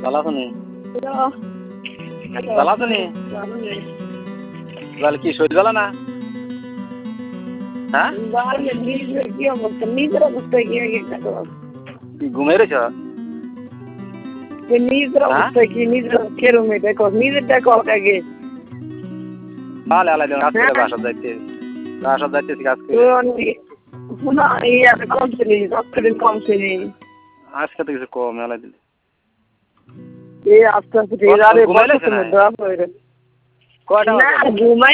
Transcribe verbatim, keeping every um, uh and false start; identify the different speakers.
Speaker 1: ভালো আছো নি? ভালো আছো নি? তাহলে কি শরীর ভালো না? হ্যাঁ ঘুমিয়ে রয়েছ?
Speaker 2: নিজের অবস্থা কি নিজের কেরম দেখো নিজের দেখো আগে
Speaker 1: ভালো আলাদা কাজ করে বাসা যাইতে বাসা যাইতেছি কাজ করে
Speaker 2: না ইয়ার কমছেনি ডক্টরের কমছেনি
Speaker 1: আজকে তো কিছু কম মেলা দিলে
Speaker 2: এই আস্তে আস্তে আরে
Speaker 1: ঘুমাইলে না
Speaker 2: কয়টা